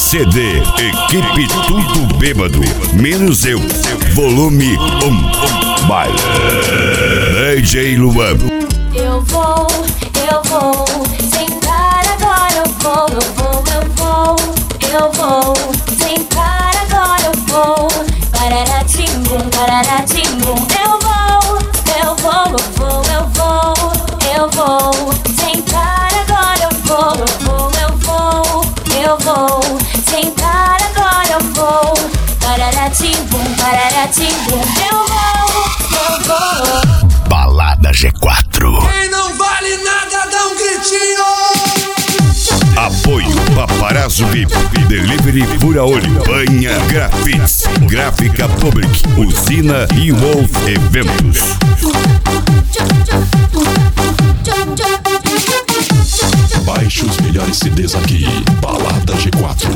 CD Equipe Tudo Bêbado, menos eu. Volume 1. By DJ Luan. Eu vou sentar agora, eu vou sentar agora, eu vou pararatimbum, pararatimbum. Eu vou sentar agora, eu vou sentar agora, eu vou pararatimbum, pararatimbum. Eu vou. Balada G4. Quem não vale nada dá um gritinho. Apoio Paparazzo VIP, Delivery Pura Olho, Banha Grafits, Gráfica Public, Usina e Wolf Eventos. Baixe os melhores CDs aqui. Balada G4.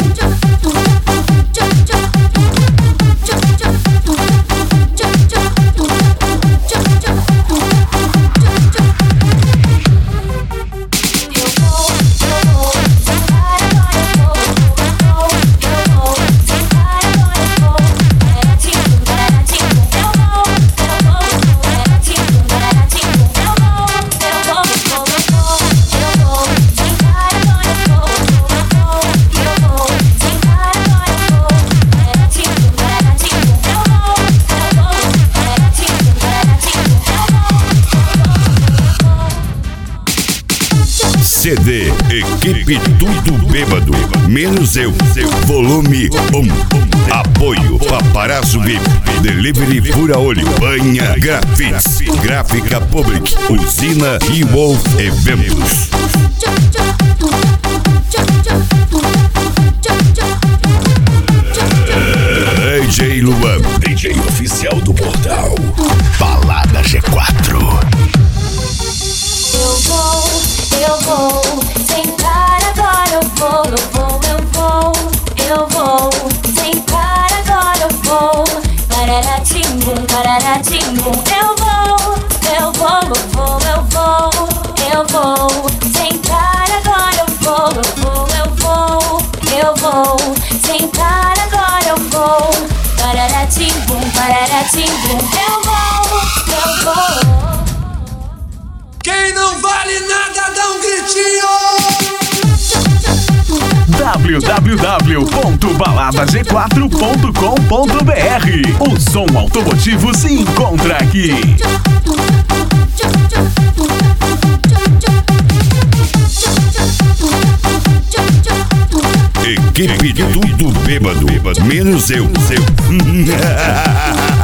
CD Equipe Tudo Bêbado, menos eu. Volume 1. Apoio Paparazzo VIP, Delivery Pura Olho, Banha Grafits, Gráfica Public, Usina e Wolf Eventos. DJ Luan, DJ oficial do portal. Balada G4. Eu vou sentar agora, eu vou sentar agora, eu vou pararatimbum, pararatimbum. Eu vou sentar agora, eu vou sentar agora, eu vou pararatimbum, pararatimbum. Eu vou. Quem não vale nada dá um gritinho. www.baladag4.com.br. O som automotivo se encontra aqui. Equipe Tudo Bêbado, menos eu.